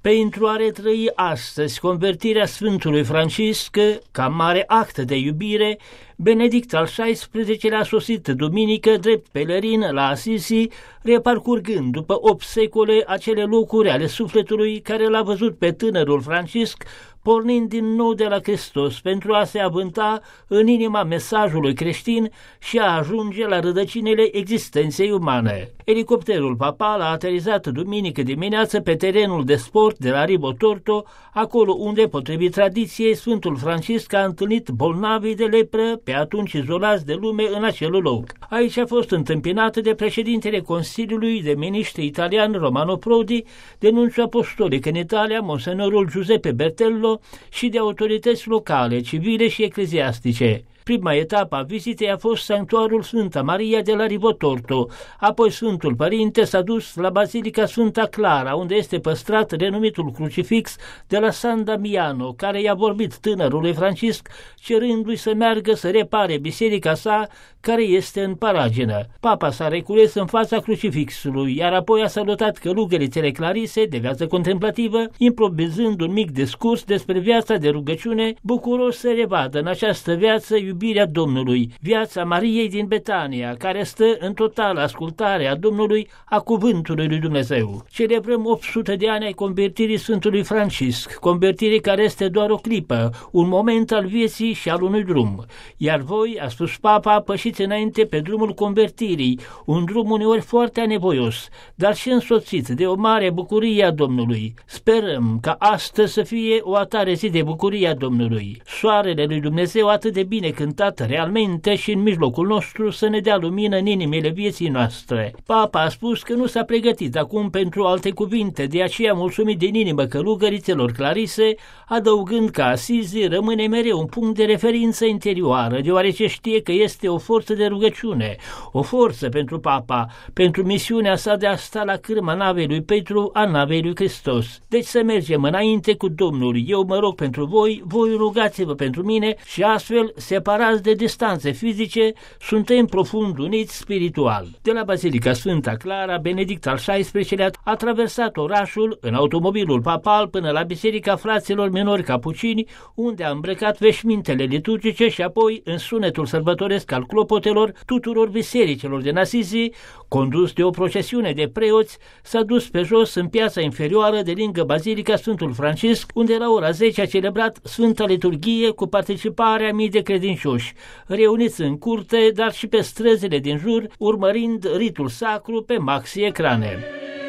Pentru a retrăi astăzi convertirea Sfântului Francisc ca mare act de iubire, Benedict al XVI-lea a sosit duminică drept pelerin la Assisi, reparcurgând după 8 secole acele locuri ale sufletului care l-a văzut pe tânărul Francisc pornind din nou de la Hristos pentru a se avânta în inima mesajului creștin și a ajunge la rădăcinile existenței umane. Elicopterul papal a aterizat duminică dimineață pe terenul de sport de la Ribotorto, acolo unde, potrivit tradiției, Sfântul Francisc a întâlnit bolnavii de lepră, pe atunci izolați de lume în acel loc. Aici a fost întâmpinat de președintele Consiliului de Miniștri italian Romano Prodi, de nunțiu apostolic în Italia, monsenorul Giuseppe Bertello, și de autorități locale, civile și ecleziastice. Prima etapă a vizitei a fost sanctuarul Sfânta Maria de la Ribotorto, apoi Sfântul Părinte s-a dus la Basilica Sfânta Clara, unde este păstrat renumitul crucifix de la San Damiano, care i-a vorbit tânărului Francisc, cerându-i să meargă să repare biserica sa, care este în paragină. Papa s-a recules în fața crucifixului, iar apoi a salutat călugărițele Clarise, de viață contemplativă, improvizând un mic discurs despre viața de rugăciune, bucuros să revadă în această viață iubirea Domnului, viața Mariei din Betania, care stă în totală ascultare a Domnului, a cuvântului lui Dumnezeu. Celebrăm 800 de ani ai convertirii Sfântului Francisc, convertire care este doar o clipă, un moment al vieții și al unui drum. Iar voi, a spus Papa, pășiți înainte pe drumul convertirii, un drum uneori foarte anevoios, dar și însoțit de o mare bucurie a Domnului. Sperăm ca astăzi să fie o atare zi de bucurie a Domnului. Soarele lui Dumnezeu atât de bine cântat realmente și în mijlocul nostru să ne dea lumină în inimile vieții noastre. Papa a spus că nu s-a pregătit acum pentru alte cuvinte, de aceea mulțumit din inimă călugărițelor Clarise, adăugând că Assisi rămâne mereu un punct de referință interioară, deoarece știe că este o forță de rugăciune, o forță pentru Papa, pentru misiunea sa de a sta la cârma navei lui Petru, a navei lui Hristos. Deci să mergem înainte cu Domnul. Eu mă rog pentru voi, voi rugați-vă pentru mine și astfel, separați de distanțe fizice, suntem profund uniți spiritual. De la Basilica Sfânta Clara, Benedict al XVI-lea a traversat orașul în automobilul papal până la Biserica Fraților Minori Capucini, unde a îmbrăcat veșmintele liturgice și apoi, în sunetul sărbătoresc al clopotelor tuturor bisericilor din Assisi, condus de o procesiune de preoți, s-a dus pe jos în piața inferioară de lângă Basilica Sfântul Francisc, unde la ora 10 a celebrat Sfânta Liturghie cu participarea mii de credincioși, reuniți în curte, dar și pe străzile din jur, urmărind ritul sacru pe maxi ecrane.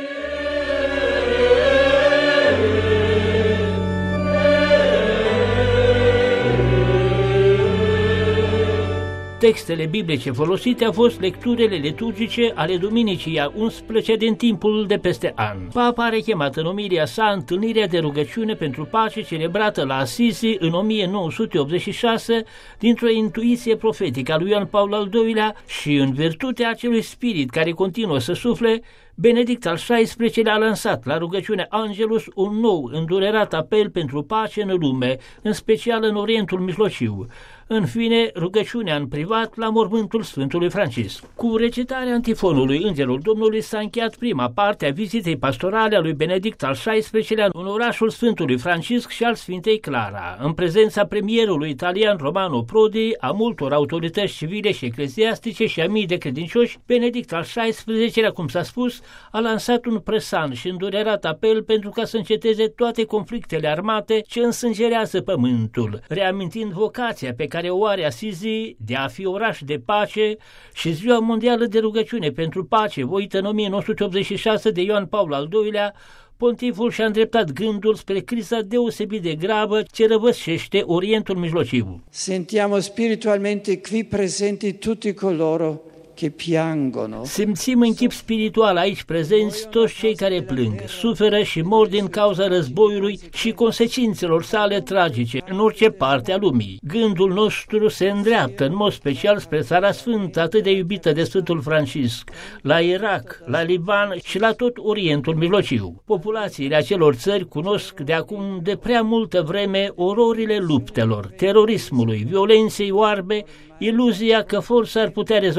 Textele biblice folosite au fost lecturile liturgice ale duminicii a 11 din timpul de peste an. Papa a rechemat în omilia sa întâlnirea de rugăciune pentru pace celebrată la Assisi în 1986 dintr-o intuiție profetică a lui Ioan Paul al II-lea și în virtutea acelui spirit care continuă să sufle, Benedict al XVI-lea a lansat la rugăciune Angelus un nou îndurerat apel pentru pace în lume, în special în Orientul Mijlociu. În fine, rugăciunea în privat la mormântul Sfântului Francisc. Cu recitarea antifonului Îngerul Domnului s-a încheiat prima parte a vizitei pastorale a lui Benedict al XVI-lea în orașul Sfântului Francisc și al Sfintei Clara, în prezența premierului italian Romano Prodi, a multor autorități civile și ecleziastice și a mii de credincioși. Benedict al XVI-lea, cum s-a spus, a lansat un presant și îndurerat apel pentru ca să înceteze toate conflictele armate ce însângerează pământul, reamintind vocația pe care o are Assisi de a fi oraș de pace și Ziua Mondială de Rugăciune pentru Pace, voită în 1986 de Ioan Paul al II-lea. Pontiful și-a îndreptat gândul spre criza deosebit de gravă ce răvășește Orientul Mijlociu. Sentiamo spiritualmente qui presenti tutti coloro che piangono. Simțim în chip spiritual aici prezenți toți cei care plâng, suferă și mor din cauza războiului și consecințelor sale tragice în orice parte a lumii. Gândul nostru se îndreaptă în mod special spre Țara Sfântă, atât de iubită de Sfântul Francisc, la Irak, la Liban și la tot Orientul Mijlociu. Populațiile acelor țări cunosc de acum de prea multă vreme ororile luptelor, terorismului, violenței oarbe, iluzia că forța ar putea rezolva conflictul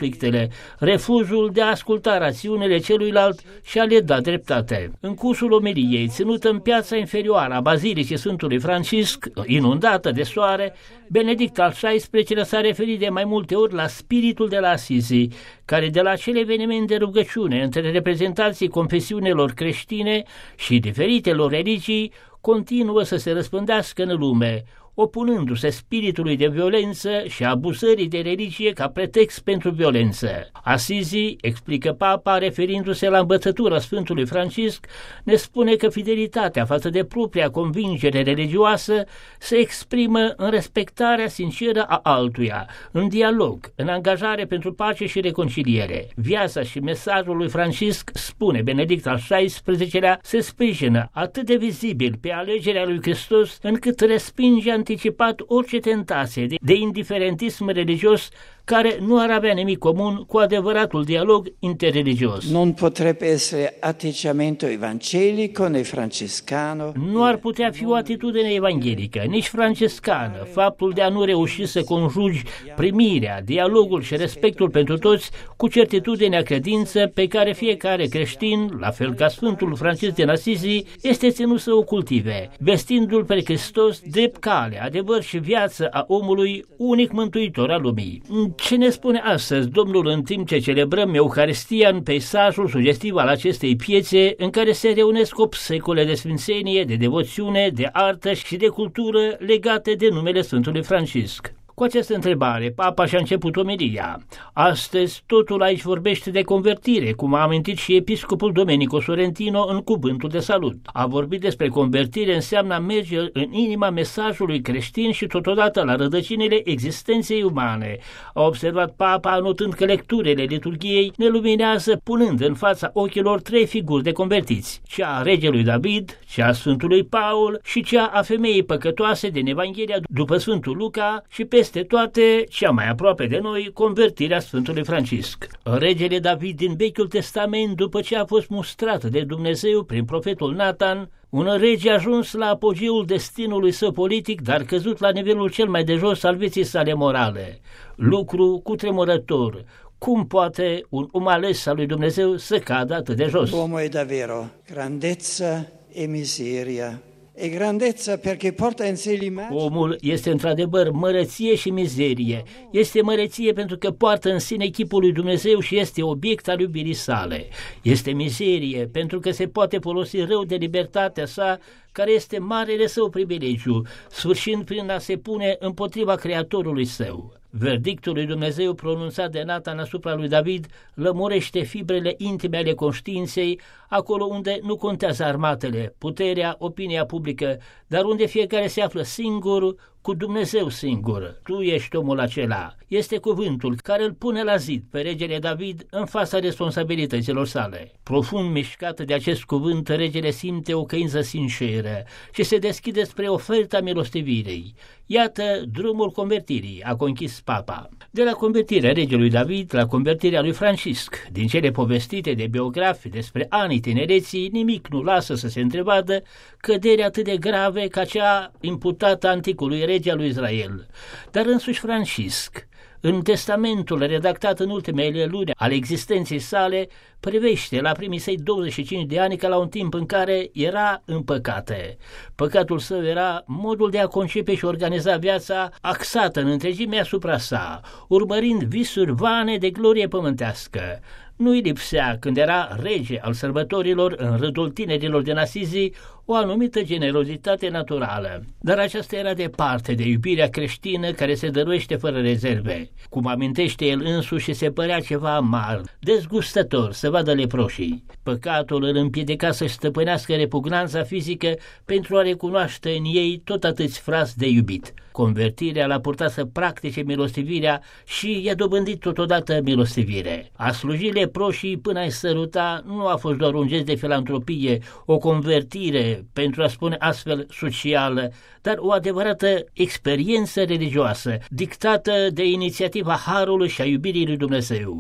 conflictele, refuzul de a asculta rațiunile celuilalt și a le da dreptate. În cursul omiliei, ținută în piața inferioară a Bazilicii Sfântului Francisc, inundată de soare, Benedict al XVI-lea s-a referit de mai multe ori la spiritul de la Assisi, care de la acel eveniment de rugăciune între reprezentanții confesiunilor creștine și diferitelor religii continuă să se răspândească în lume, opunându-se spiritului de violență și abuzării de religie ca pretext pentru violență. Assisi, explică Papa, referindu-se la învățătura Sfântului Francisc, ne spune că fidelitatea față de propria convingere religioasă se exprimă în respectarea sinceră a altuia, în dialog, în angajare pentru pace și reconciliere. Viața și mesajul lui Francisc, spune Benedict al XVI-lea, se sprijină atât de vizibil pe alegerea lui Hristos, încât respinge anticipat orice tentație de indiferentism religios care nu ar avea nimic comun cu adevăratul dialog interreligios. Non potrebbe essere atteggiamento evangelico né francescano. Nu ar putea fi o atitudine evanghelică, nici francescană, faptul de a nu reuși să conjugi primirea, dialogul și respectul pentru toți cu certitudinea credință pe care fiecare creștin, la fel ca Sfântul Francisc din Assisi, este ținut să o cultive, vestindu-l pe Hristos drept cale, adevăr și viață a omului, unic mântuitor al lumii. Ce ne spune astăzi Domnul în timp ce celebrăm Euharistia în peisajul sugestiv al acestei piețe în care se reunesc 8 secole de sfințenie, de devoțiune, de artă și de cultură legate de numele Sfântului Francisc? Cu această întrebare, Papa și-a început omelia. Astăzi, totul aici vorbește de convertire, cum a amintit și episcopul Domenico Sorrentino în cuvântul de salut. A vorbit despre convertire înseamnă a merge în inima mesajului creștin și totodată la rădăcinile existenței umane. A observat Papa anotând că lecturile liturghiei ne luminează punând în fața ochilor 3 figuri de convertiți, cea a regelui David, cea a Sfântului Paul și cea a femeii păcătoase din Evanghelia după Sfântul Luca și peste toate, cea mai aproape de noi, convertirea Sfântului Francisc. Regele David din Vechiul Testament, după ce a fost mustrat de Dumnezeu prin profetul Nathan, un rege ajuns la apogeul destinului său politic, dar căzut la nivelul cel mai de jos al vieții sale morale. Lucru cutremurător. Cum poate un om ales al lui Dumnezeu să cadă atât de jos? L'uomo è davvero grandezza e miseria. E grandezza perché porta in sé l'immagine. Omul este într-adevăr măreție și mizerie. Este măreție pentru că poartă în sine chipul lui Dumnezeu și este obiect al iubirii sale. Este mizerie pentru că se poate folosi rău de libertatea sa, care este marele său privilegiu, sfârșind prin a se pune împotriva Creatorului său. Verdictul lui Dumnezeu pronunțat de Nathan asupra lui David lămurește fibrele intime ale conștiinței, acolo unde nu contează armatele, puterea, opinia publică, dar unde fiecare se află singur, cu Dumnezeu singur. Tu ești omul acela. Este cuvântul care îl pune la zid pe regele David în fața responsabilităților sale. Profund mișcat de acest cuvânt, regele simte o căință sinceră și se deschide spre oferta milostivirei. Iată drumul convertirii, a conchis Papa. De la convertirea regelui David la convertirea lui Francisc, din cele povestite de biografi despre anii tinereții, nimic nu lasă să se întrevadă căderi atât de grave ca cea imputată anticului rege al lui Israel. Dar însuși Francisc, în testamentul redactat în ultimele luni ale existenței sale, privește la primii săi 25 de ani ca la un timp în care era în păcate. Păcatul său era modul de a concepe și organiza viața axată în întregime asupra sa, urmărind visuri vane de glorie pământească. Nu-i lipsea, când era rege al sărbătorilor în rândul tinerilor din Assisi, o anumită generozitate naturală, dar aceasta era departe de iubirea creștină care se dăruiește fără rezerve. Cum amintește el însuși, și se părea ceva amar, dezgustător să vadă leproșii. Păcatul îl împiedica să-și stăpânească repugnanța fizică pentru a recunoaște în ei tot atâți frați de iubit. Convertirea l-a purtat să practice milostivirea și i-a dobândit totodată milostivire. A sluji leproșii până a-i săruta nu a fost doar un gest de filantropie, o convertire, pentru a spune astfel socială, dar o adevărată experiență religioasă, dictată de inițiativa Harului și a iubirii lui Dumnezeu.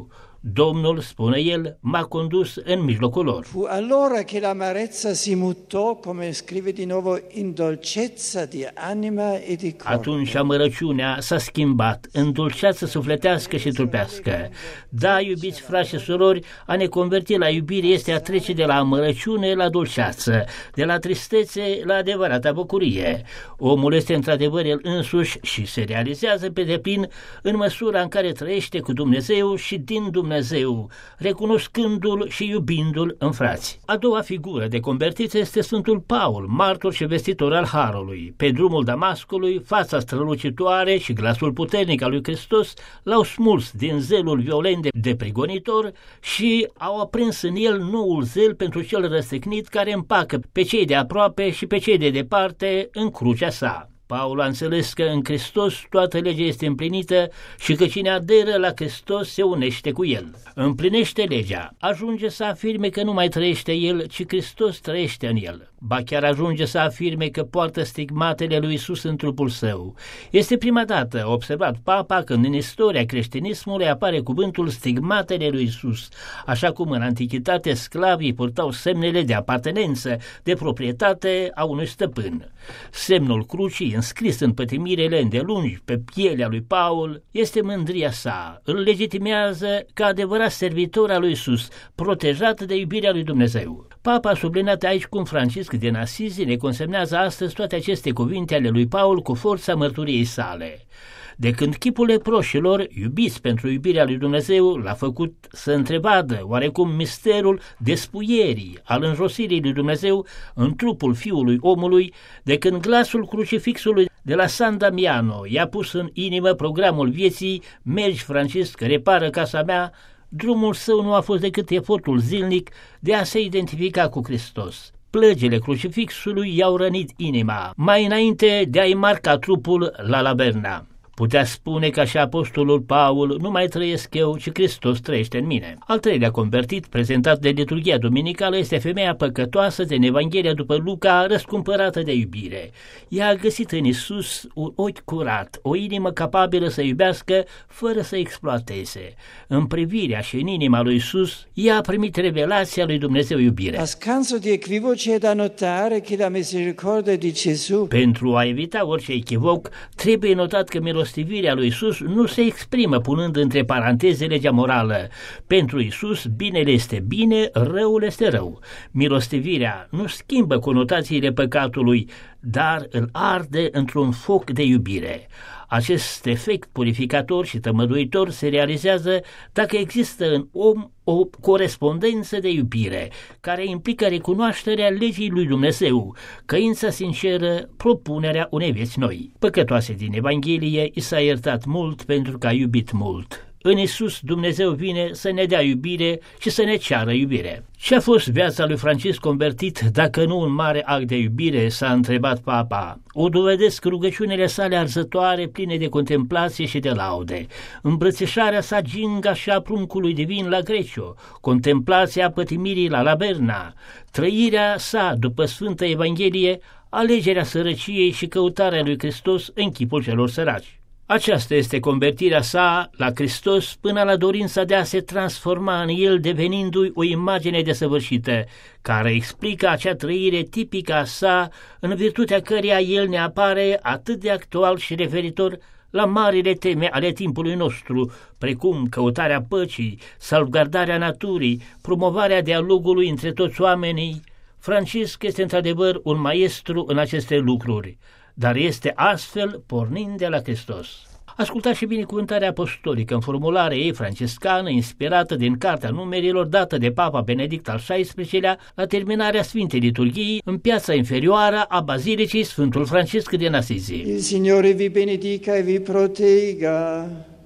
Domnul, spune el, m-a condus în mijlocul lor. Fu allora che l'amarezza si mutò, come scrive di nuovo, in dolcezza di anima e di corpo. Atunci amărăciunea s-a schimbat în dulceață sufletească și trupească. Da, iubiți frați și surori, a ne converti la iubire este a trece de la amărăciune la dulceață, de la tristețe la adevărata bucurie. Omul este într-adevăr el însuși și se realizează pe deplin în măsura în care trăiește cu Dumnezeu și din Dumnezeu, recunoscându-L și iubindu-L în frați. A doua figură de convertiți este Sfântul Paul, martor și vestitor al Harului. Pe drumul Damascului, fața strălucitoare și glasul puternic al lui Hristos l-au smuls din zelul violent de prigonitor și au aprins în el noul zel pentru cel răstignit care împacă pe cei de aproape și pe cei de departe în crucea sa. Paul a înțeles că în Hristos toată legea este împlinită și că cine aderă la Hristos se unește cu El. Împlinește legea, ajunge să afirme că nu mai trăiește el, ci Hristos trăiește în el. Ba chiar ajunge să afirme că poartă stigmatele lui Iisus în trupul său. Este prima dată, a observat Papa, când în istoria creștinismului apare cuvântul stigmatele lui Iisus, așa cum în antichitate sclavii purtau semnele de apartenență, de proprietate a unui stăpân. Semnul crucii, înscris în pătimirele îndelungi pe pielea lui Paul, este mândria sa, îl legitimează ca adevărat servitor al lui Iisus, protejat de iubirea lui Dumnezeu. Papa a subliniat aici cum Francisc din Asizi ne consemnează astăzi toate aceste cuvinte ale lui Paul cu forța mărturiei sale. De când chipul leproșilor, iubiți pentru iubirea lui Dumnezeu, l-a făcut să întrevadă oarecum misterul despuierii, al înjosirii lui Dumnezeu în trupul Fiului Omului, de când glasul crucifixului de la San Damiano i-a pus în inimă programul vieții, mergi, Francisc, repară casa mea, drumul său nu a fost decât efortul zilnic de a se identifica cu Hristos. Plăgile crucifixului i-au rănit inima, mai înainte de a-i marca trupul la Laberna. Putea spune ca și apostolul Paul, nu mai trăiesc eu, ci Hristos trăiește în mine. Al treilea convertit, prezentat de liturghia duminicală, este femeia păcătoasă din Evanghelia după Luca, răscumpărată de iubire. Ea a găsit în Iisus un ochi curat, o inimă capabilă să iubească fără să exploateze. În privirea și în inima lui Iisus, ea a primit revelația lui Dumnezeu iubire. A scanso di equivoci è da notare che la misericordia di Gesù. Pentru a evita orice echivoc, trebuie notat că milostivirea lui Iisus nu se exprimă punând între paranteze legea morală. Pentru Iisus, binele este bine, răul este rău. Milostivirea nu schimbă conotațiile păcatului, dar îl arde într-un foc de iubire. Acest efect purificator și tămăduitor se realizează dacă există în om o corespondență de iubire, care implică recunoașterea legii lui Dumnezeu, căința sinceră, propunerea unei vieți noi. Păcătoase din Evanghelie, i s-a iertat mult pentru că a iubit mult. În Iisus Dumnezeu vine să ne dea iubire și să ne ceară iubire. Ce a fost viața lui Francisc convertit dacă nu un mare act de iubire, s-a întrebat Papa. O dovedesc rugăciunile sale arzătoare, pline de contemplație și de laude, îmbrățișarea sa ginga și a pruncului divin la Grecio, contemplația pătimirii la Laberna, trăirea sa după Sfânta Evanghelie, alegerea sărăciei și căutarea lui Hristos în chipul celor săraci. Aceasta este convertirea sa la Hristos până la dorința de a se transforma în el, devenindu-i o imagine desăvârșită, care explică acea trăire tipică a sa, în virtutea căreia el ne apare atât de actual și referitor la marile teme ale timpului nostru, precum căutarea păcii, salvgardarea naturii, promovarea dialogului între toți oamenii. Francisc este într-adevăr un maestru în aceste lucruri, dar este astfel pornind de la Hristos. Ascultați și binecuvântarea apostolică în formularea ei franciscană, inspirată din Cartea Numerilor, dată de Papa Benedict al XVI-lea la terminarea Sfintei Liturghii în piața inferioară a Bazilicii Sfântul Francisc din Asizi. Il Signore vi benedica e vi protegga.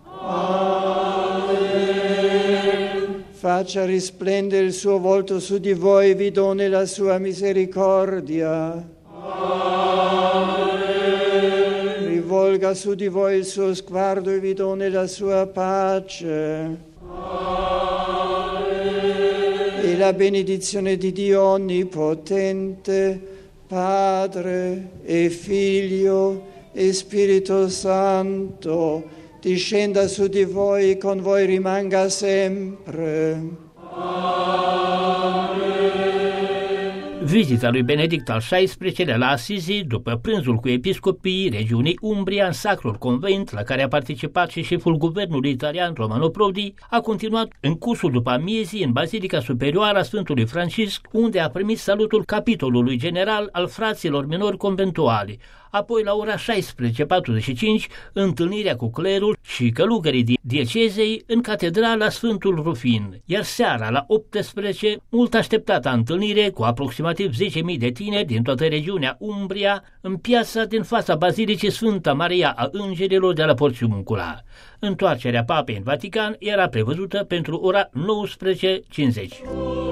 Amen. Faccia risplendere il suo volto su di voi e vi doni la sua misericordia. Rivolga su di voi il suo sguardo e vi doni la sua pace. E la benedizione di Dio Onnipotente, Padre e Figlio e Spirito Santo, discenda su di voi, con voi rimanga sempre. Vizita lui Benedict al XVI-lea la Assisi, după prânzul cu episcopii regiunii Umbria în Sacrul Convent, la care a participat și șeful guvernului italian Romano Prodi, a continuat în cursul după amiezii în Bazilica Superioară a Sfântului Francisc, unde a primit salutul capitolului general al fraților minori conventuali. Apoi, la ora 16:45, întâlnirea cu clerul și călugării diecezei în catedrala Sfântul Rufin, iar seara, la 18, mult așteptata întâlnire cu aproximativ 10.000 de tineri din toată regiunea Umbria, în piața din fața Bazilicii Sfânta Maria a Îngerilor de la Porțiuncula. Întoarcerea papei în Vatican era prevăzută pentru ora 19:50.